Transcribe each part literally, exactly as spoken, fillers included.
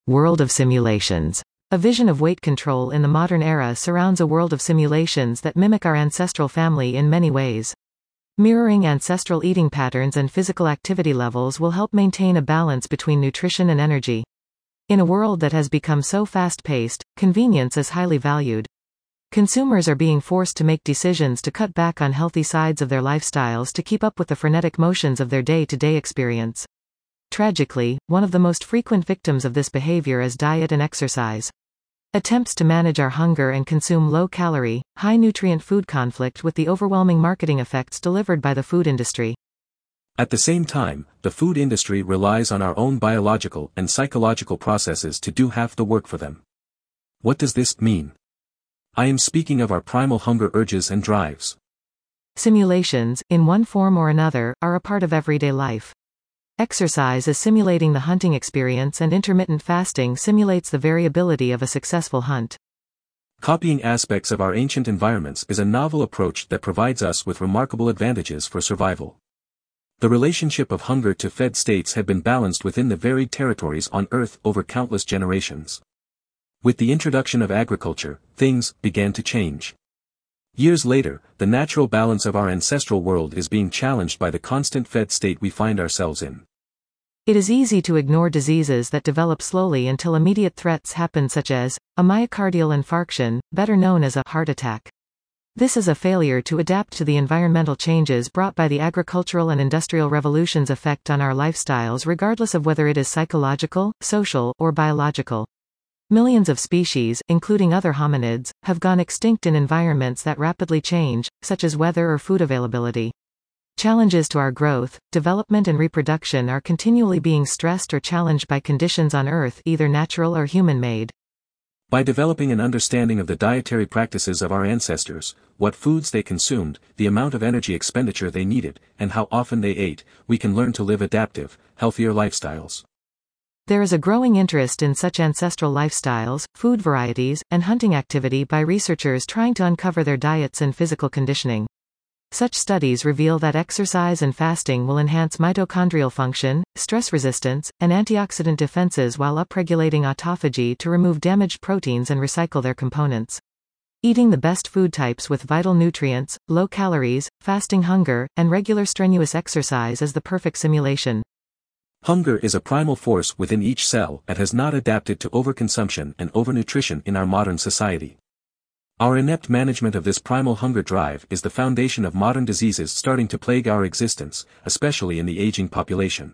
World of simulations. A vision of weight control in the modern era surrounds a world of simulations that mimic our ancestral family in many ways. Mirroring ancestral eating patterns and physical activity levels will help maintain a balance between nutrition and energy. In a world that has become so fast-paced, convenience is highly valued. Consumers are being forced to make decisions to cut back on healthy sides of their lifestyles to keep up with the frenetic motions of their day-to-day experience. Tragically, one of the most frequent victims of this behavior is diet and exercise. Attempts to manage our hunger and consume low-calorie, high-nutrient food conflict with the overwhelming marketing effects delivered by the food industry. At the same time, the food industry relies on our own biological and psychological processes to do half the work for them. What does this mean? I am speaking of our primal hunger urges and drives. Simulations, in one form or another, are a part of everyday life. Exercise is simulating the hunting experience, and intermittent fasting simulates the variability of a successful hunt. Copying aspects of our ancient environments is a novel approach that provides us with remarkable advantages for survival. The relationship of hunger to fed states had been balanced within the varied territories on Earth over countless generations. With the introduction of agriculture, things began to change. Years later, the natural balance of our ancestral world is being challenged by the constant fed state we find ourselves in. It is easy to ignore diseases that develop slowly until immediate threats happen, such as a myocardial infarction, better known as a heart attack. This is a failure to adapt to the environmental changes brought by the agricultural and industrial revolution's effect on our lifestyles, regardless of whether it is psychological, social, or biological. Millions of species, including other hominids, have gone extinct in environments that rapidly change, such as weather or food availability. Challenges to our growth, development and reproduction are continually being stressed or challenged by conditions on Earth, either natural or human-made. By developing an understanding of the dietary practices of our ancestors, what foods they consumed, the amount of energy expenditure they needed, and how often they ate, we can learn to live adaptive, healthier lifestyles. There is a growing interest in such ancestral lifestyles, food varieties, and hunting activity by researchers trying to uncover their diets and physical conditioning. Such studies reveal that exercise and fasting will enhance mitochondrial function, stress resistance, and antioxidant defenses while upregulating autophagy to remove damaged proteins and recycle their components. Eating the best food types with vital nutrients, low calories, fasting hunger, and regular strenuous exercise is the perfect simulation. Hunger is a primal force within each cell and has not adapted to overconsumption and overnutrition in our modern society. Our inept management of this primal hunger drive is the foundation of modern diseases starting to plague our existence, especially in the aging population.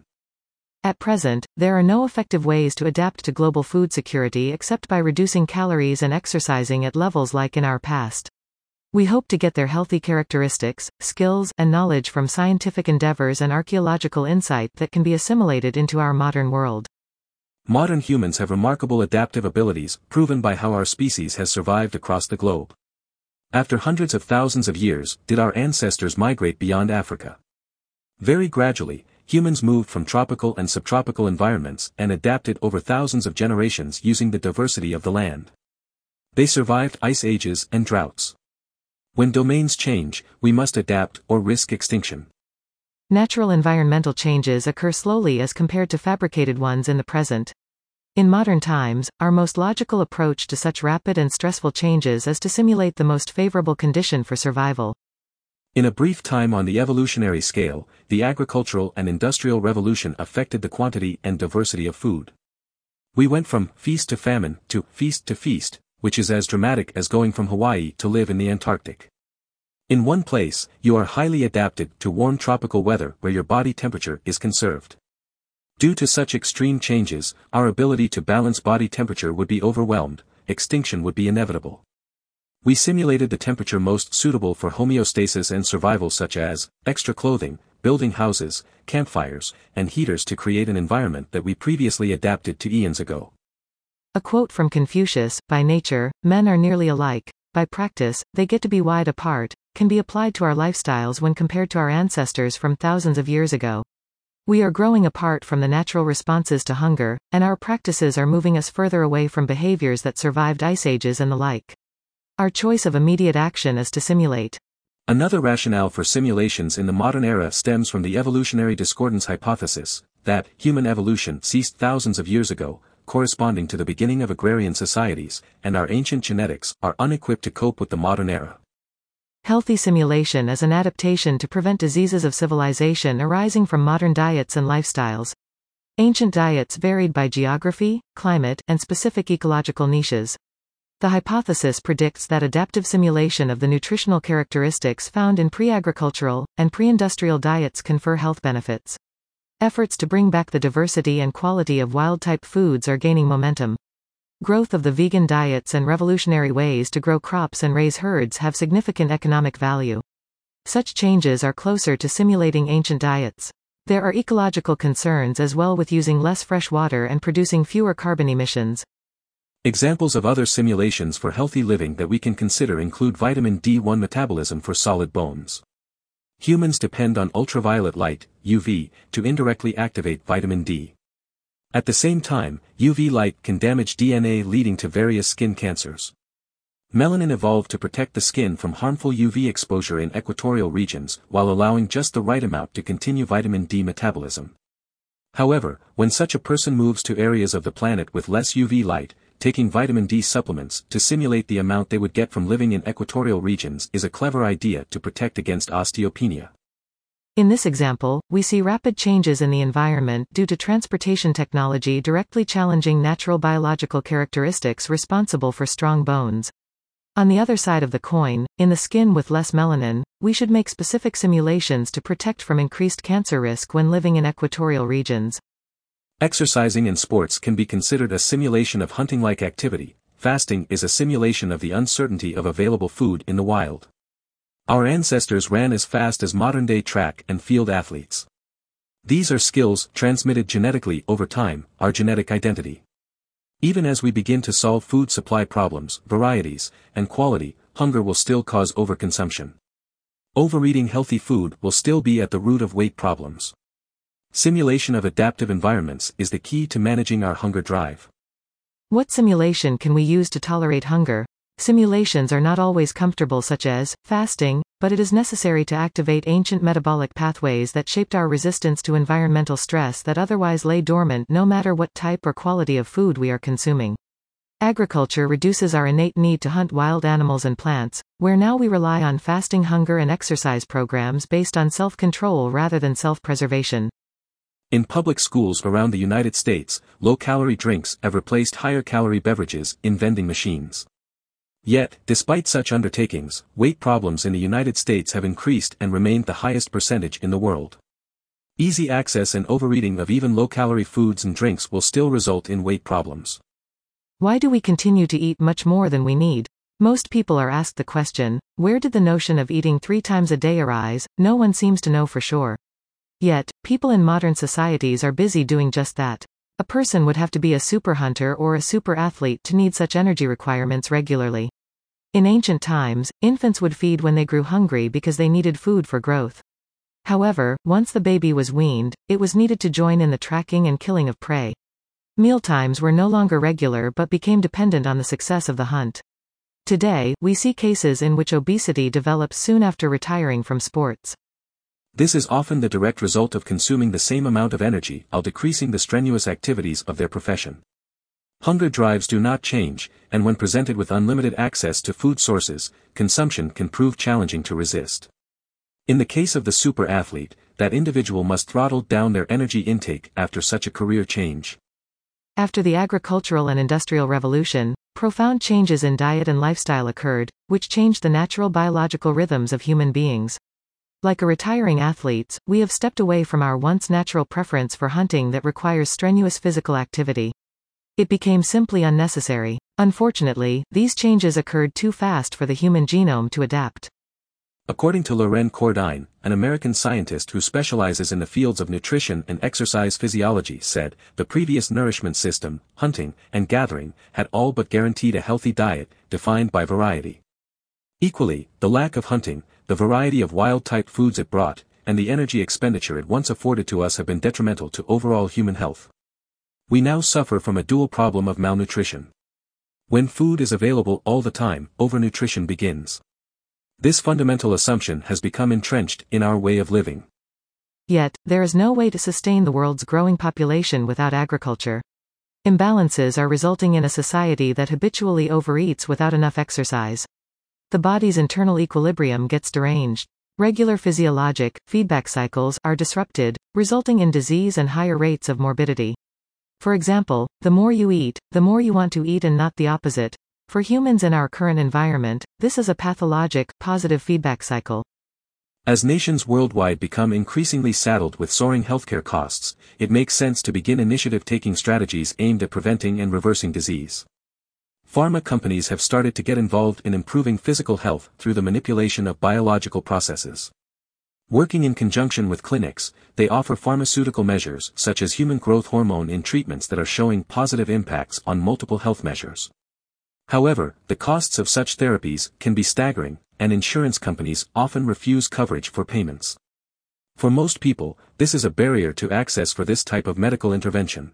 At present, there are no effective ways to adapt to global food security except by reducing calories and exercising at levels like in our past. We hope to get their healthy characteristics, skills, and knowledge from scientific endeavors and archaeological insight that can be assimilated into our modern world. Modern humans have remarkable adaptive abilities, proven by how our species has survived across the globe. After hundreds of thousands of years, did our ancestors migrate beyond Africa? Very gradually, humans moved from tropical and subtropical environments and adapted over thousands of generations using the diversity of the land. They survived ice ages and droughts. When domains change, we must adapt or risk extinction. Natural environmental changes occur slowly as compared to fabricated ones in the present. In modern times, our most logical approach to such rapid and stressful changes is to simulate the most favorable condition for survival. In a brief time on the evolutionary scale, the agricultural and industrial revolution affected the quantity and diversity of food. We went from feast to famine to feast to feast, which is as dramatic as going from Hawaii to live in the Antarctic. In one place, you are highly adapted to warm tropical weather where your body temperature is conserved. Due to such extreme changes, our ability to balance body temperature would be overwhelmed, extinction would be inevitable. We simulated the temperature most suitable for homeostasis and survival, such as extra clothing, building houses, campfires, and heaters to create an environment that we previously adapted to eons ago. A quote from Confucius, "By nature, men are nearly alike. By practice, they get to be wide apart," can be applied to our lifestyles when compared to our ancestors from thousands of years ago. We are growing apart from the natural responses to hunger, and our practices are moving us further away from behaviors that survived ice ages and the like. Our choice of immediate action is to simulate. Another rationale for simulations in the modern era stems from the evolutionary discordance hypothesis, that human evolution ceased thousands of years ago, corresponding to the beginning of agrarian societies, and our ancient genetics are unequipped to cope with the modern era. Healthy simulation is an adaptation to prevent diseases of civilization arising from modern diets and lifestyles. Ancient diets varied by geography, climate, and specific ecological niches. The hypothesis predicts that adaptive simulation of the nutritional characteristics found in pre-agricultural and pre-industrial diets confer health benefits. Efforts to bring back the diversity and quality of wild-type foods are gaining momentum. Growth of the vegan diets and revolutionary ways to grow crops and raise herds have significant economic value. Such changes are closer to simulating ancient diets. There are ecological concerns as well, with using less fresh water and producing fewer carbon emissions. Examples of other simulations for healthy living that we can consider include vitamin D one metabolism for solid bones. Humans depend on ultraviolet light, U V, to indirectly activate vitamin D. At the same time, U V light can damage D N A, leading to various skin cancers. Melanin evolved to protect the skin from harmful U V exposure in equatorial regions, while allowing just the right amount to continue vitamin D metabolism. However, when such a person moves to areas of the planet with less U V light, taking vitamin D supplements to simulate the amount they would get from living in equatorial regions is a clever idea to protect against osteopenia. In this example, we see rapid changes in the environment due to transportation technology directly challenging natural biological characteristics responsible for strong bones. On the other side of the coin, in the skin with less melanin, we should make specific simulations to protect from increased cancer risk when living in equatorial regions. Exercising and sports can be considered a simulation of hunting-like activity. Fasting is a simulation of the uncertainty of available food in the wild. Our ancestors ran as fast as modern-day track and field athletes. These are skills transmitted genetically over time, our genetic identity. Even as we begin to solve food supply problems, varieties, and quality, hunger will still cause overconsumption. Overeating healthy food will still be at the root of weight problems. Simulation of adaptive environments is the key to managing our hunger drive. What simulation can we use to tolerate hunger? Simulations are not always comfortable, such as fasting, but it is necessary to activate ancient metabolic pathways that shaped our resistance to environmental stress that otherwise lay dormant no matter what type or quality of food we are consuming. Agriculture reduces our innate need to hunt wild animals and plants, where now we rely on fasting, hunger, and exercise programs based on self-control rather than self-preservation. In public schools around the United States, low-calorie drinks have replaced higher-calorie beverages in vending machines. Yet, despite such undertakings, weight problems in the United States have increased and remained the highest percentage in the world. Easy access and overeating of even low-calorie foods and drinks will still result in weight problems. Why do we continue to eat much more than we need? Most people are asked the question, where did the notion of eating three times a day arise? No one seems to know for sure. Yet, people in modern societies are busy doing just that. A person would have to be a super hunter or a super athlete to need such energy requirements regularly. In ancient times, infants would feed when they grew hungry because they needed food for growth. However, once the baby was weaned, it was needed to join in the tracking and killing of prey. Mealtimes were no longer regular but became dependent on the success of the hunt. Today, we see cases in which obesity develops soon after retiring from sports. This is often the direct result of consuming the same amount of energy while decreasing the strenuous activities of their profession. Hunger drives do not change, and when presented with unlimited access to food sources, consumption can prove challenging to resist. In the case of the super athlete, that individual must throttle down their energy intake after such a career change. After the agricultural and industrial revolution, profound changes in diet and lifestyle occurred, which changed the natural biological rhythms of human beings. Like a retiring athletes, we have stepped away from our once natural preference for hunting that requires strenuous physical activity. It became simply unnecessary. Unfortunately, these changes occurred too fast for the human genome to adapt. According to Loren Cordyne, an American scientist who specializes in the fields of nutrition and exercise physiology, said, the previous nourishment system, hunting and gathering, had all but guaranteed a healthy diet, defined by variety. Equally, the lack of hunting, the variety of wild-type foods it brought, and the energy expenditure it once afforded to us have been detrimental to overall human health. We now suffer from a dual problem of malnutrition. When food is available all the time, overnutrition begins. This fundamental assumption has become entrenched in our way of living. Yet, there is no way to sustain the world's growing population without agriculture. Imbalances are resulting in a society that habitually overeats without enough exercise. The body's internal equilibrium gets deranged. Regular physiologic, feedback cycles are disrupted, resulting in disease and higher rates of morbidity. For example, the more you eat, the more you want to eat and not the opposite. For humans in our current environment, this is a pathologic, positive feedback cycle. As nations worldwide become increasingly saddled with soaring healthcare costs, it makes sense to begin initiative-taking strategies aimed at preventing and reversing disease. Pharma companies have started to get involved in improving physical health through the manipulation of biological processes. Working in conjunction with clinics, they offer pharmaceutical measures such as human growth hormone in treatments that are showing positive impacts on multiple health measures. However, the costs of such therapies can be staggering, and insurance companies often refuse coverage for payments. For most people, this is a barrier to access for this type of medical intervention.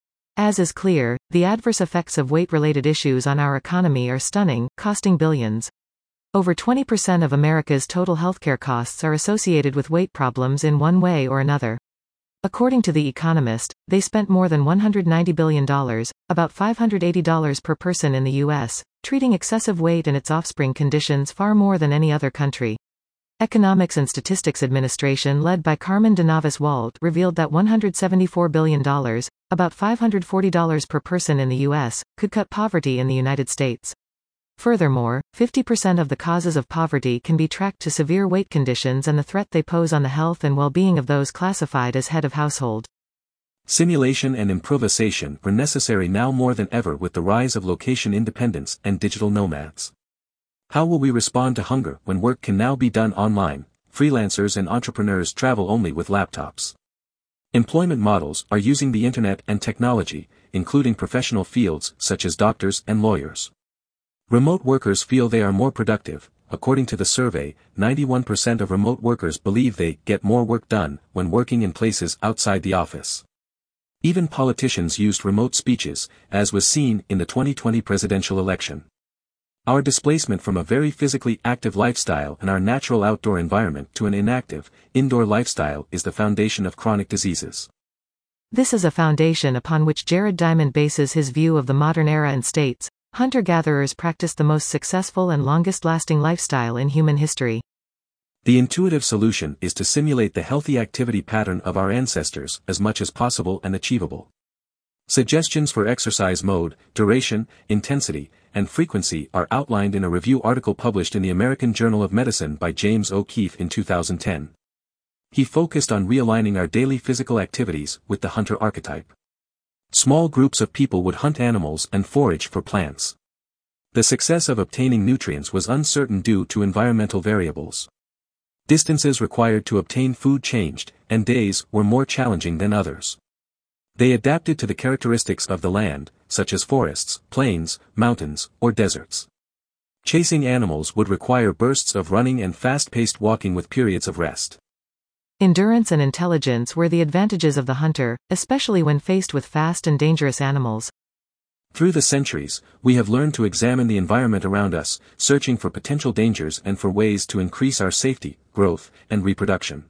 As is clear, the adverse effects of weight-related issues on our economy are stunning, costing billions. Over twenty percent of America's total healthcare costs are associated with weight problems in one way or another. According to The Economist, they spent more than one hundred ninety billion dollars, about five hundred eighty dollars per person in the U S, treating excessive weight and its offspring conditions far more than any other country. Economics and Statistics Administration led by Carmen DeNavas-Walt revealed that one hundred seventy-four billion dollars, about five hundred forty dollars per person in the U S, could cut poverty in the United States. Furthermore, fifty percent of the causes of poverty can be tracked to severe weight conditions and the threat they pose on the health and well-being of those classified as head of household. Simulation and improvisation are necessary now more than ever with the rise of location independence and digital nomads. How will we respond to hunger when work can now be done online? Freelancers and entrepreneurs travel only with laptops. Employment models are using the internet and technology, including professional fields such as doctors and lawyers. Remote workers feel they are more productive. According to the survey, ninety-one percent of remote workers believe they get more work done when working in places outside the office. Even politicians used remote speeches, as was seen in the twenty twenty presidential election. Our displacement from a very physically active lifestyle and our natural outdoor environment to an inactive, indoor lifestyle is the foundation of chronic diseases. This is a foundation upon which Jared Diamond bases his view of the modern era and states, hunter-gatherers practiced the most successful and longest-lasting lifestyle in human history. The intuitive solution is to simulate the healthy activity pattern of our ancestors as much as possible and achievable. Suggestions for exercise mode, duration, intensity, and frequency are outlined in a review article published in the American Journal of Medicine by James O'Keefe in two thousand ten. He focused on realigning our daily physical activities with the hunter archetype. Small groups of people would hunt animals and forage for plants. The success of obtaining nutrients was uncertain due to environmental variables. Distances required to obtain food changed, and days were more challenging than others. They adapted to the characteristics of the land, such as forests, plains, mountains, or deserts. Chasing animals would require bursts of running and fast-paced walking with periods of rest. Endurance and intelligence were the advantages of the hunter, especially when faced with fast and dangerous animals. Through the centuries, we have learned to examine the environment around us, searching for potential dangers and for ways to increase our safety, growth, and reproduction.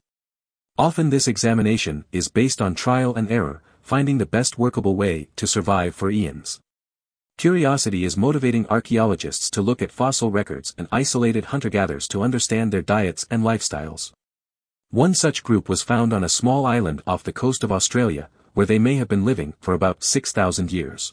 Often this examination is based on trial and error, finding the best workable way to survive for eons. Curiosity is motivating archaeologists to look at fossil records and isolated hunter-gatherers to understand their diets and lifestyles. One such group was found on a small island off the coast of Australia, where they may have been living for about six thousand years.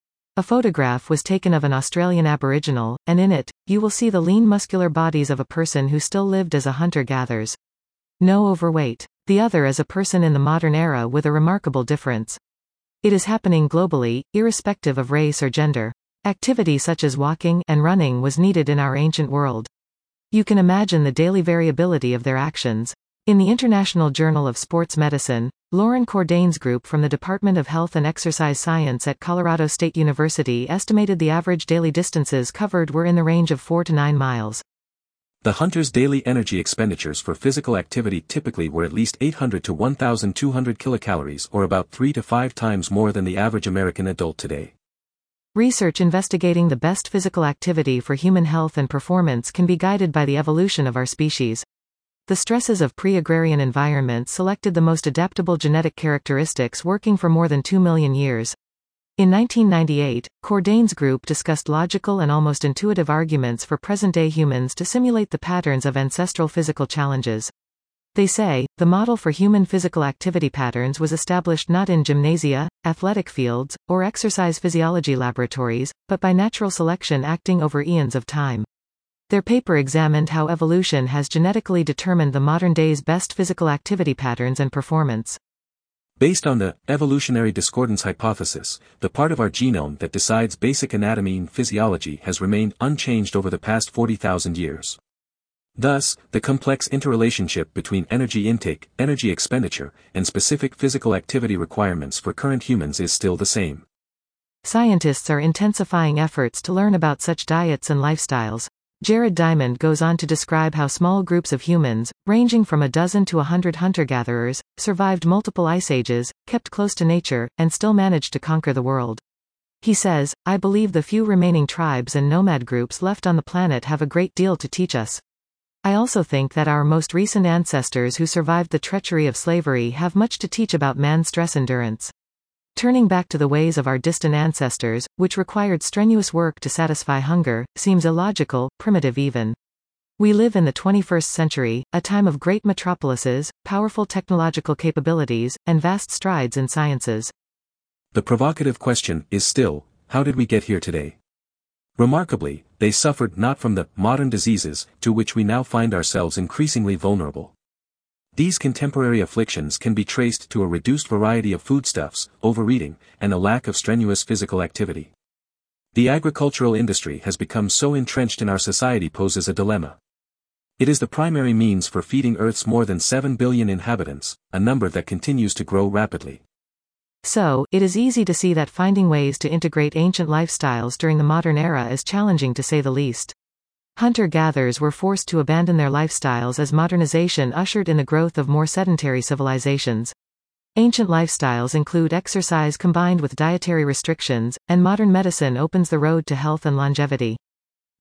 A photograph was taken of an Australian Aboriginal, and in it, you will see the lean muscular bodies of a person who still lived as a hunter-gatherers. No overweight. The other is a person in the modern era with a remarkable difference. It is happening globally, irrespective of race or gender. Activity such as walking and running was needed in our ancient world. You can imagine the daily variability of their actions. In the International Journal of Sports Medicine, Lauren Cordain's group from the Department of Health and Exercise Science at Colorado State University estimated the average daily distances covered were in the range of four to nine miles. The hunter's daily energy expenditures for physical activity typically were at least eight hundred to one thousand two hundred kilocalories, or about three to five times more than the average American adult today. Research investigating the best physical activity for human health and performance can be guided by the evolution of our species. The stresses of pre-agrarian environments selected the most adaptable genetic characteristics working for more than two million years. In nineteen ninety-eight, Cordain's group discussed logical and almost intuitive arguments for present-day humans to simulate the patterns of ancestral physical challenges. They say, the model for human physical activity patterns was established not in gymnasia, athletic fields, or exercise physiology laboratories, but by natural selection acting over eons of time. Their paper examined how evolution has genetically determined the modern day's best physical activity patterns and performance. Based on the evolutionary discordance hypothesis, the part of our genome that decides basic anatomy and physiology has remained unchanged over the past forty thousand years. Thus, the complex interrelationship between energy intake, energy expenditure, and specific physical activity requirements for current humans is still the same. Scientists are intensifying efforts to learn about such diets and lifestyles. Jared Diamond goes on to describe how small groups of humans, ranging from a dozen to a hundred hunter-gatherers, survived multiple ice ages, kept close to nature, and still managed to conquer the world. He says, I believe the few remaining tribes and nomad groups left on the planet have a great deal to teach us. I also think that our most recent ancestors who survived the treachery of slavery have much to teach about man's stress endurance. Turning back to the ways of our distant ancestors, which required strenuous work to satisfy hunger, seems illogical, primitive even. We live in the twenty-first century, a time of great metropolises, powerful technological capabilities, and vast strides in sciences. The provocative question is still, how did we get here today? Remarkably, they suffered not from the modern diseases to which we now find ourselves increasingly vulnerable. These contemporary afflictions can be traced to a reduced variety of foodstuffs, overeating, and a lack of strenuous physical activity. The agricultural industry has become so entrenched in our society poses a dilemma. It is the primary means for feeding Earth's more than seven billion inhabitants, a number that continues to grow rapidly. So, it is easy to see that finding ways to integrate ancient lifestyles during the modern era is challenging to say the least. Hunter-gatherers were forced to abandon their lifestyles as modernization ushered in the growth of more sedentary civilizations. Ancient lifestyles include exercise combined with dietary restrictions, and modern medicine opens the road to health and longevity.